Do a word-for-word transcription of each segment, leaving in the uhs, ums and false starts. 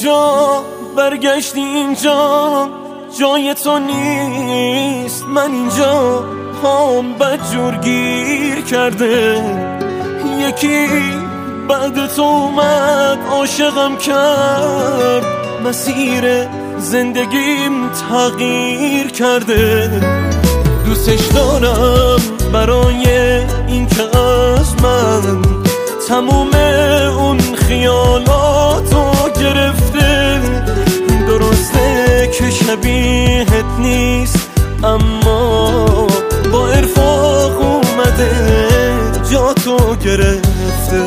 اینجا، برگشتی اینجا، جای تو نیست. من اینجا هم بدجور گیر کرده. یکی بعد تو اومد عاشقم کرد، مسیر زندگیم تغییر کرده. دوستش دارم برای این که از من تموم اون خیالاتو گرفته. درسته که شبیهت نیست، اما با ارفاق اومده جاتو گرفته.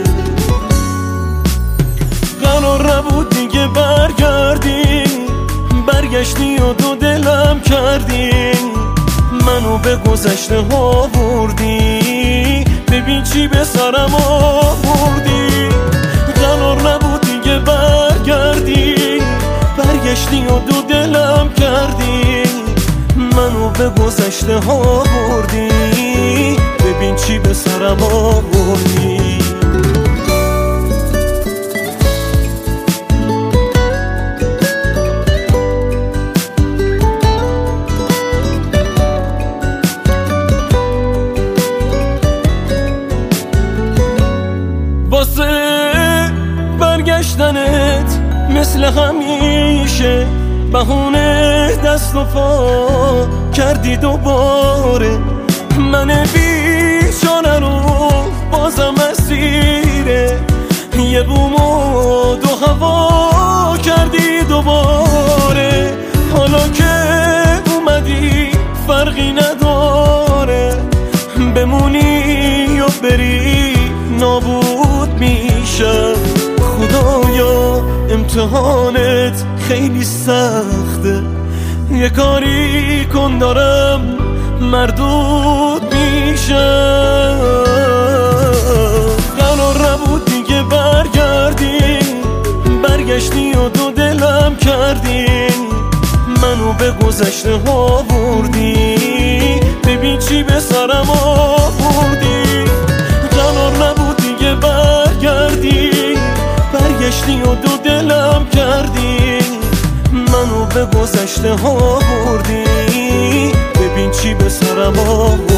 قرار نبود دیگه برگردی، برگشتی و دو دلم کردی. منو به گذشته ها بردی، ببین چی به سرم آوردی. قرار نبود دیگه برگردی، برگشتی و دو دلم کردی. منو به گذشته ها بردی، ببین چی به سرم آوردی. واسه برگشتنت مثل همیشه بهونه دست و پا کردی دوباره. من بیچاره رو بازم اسیره یه بوم و دو هوا کردی دوباره. حالا که اومدی فرقی نداره، بمونی و بری نابود میشم. خدایا امتحانت خیلی سخته، یه کاری کن دارم مردود میشم. قرار نبود دیگه برگردی، برگشتی و دو دلم کردی. منو به گذشته ها بردی، ببین چی به سرم آوردی. قرار نبود دیگه برگردی، برگشتی و دو دلم کردی. منو به گذشته ها بردی، ببین چی به سرم آوردی.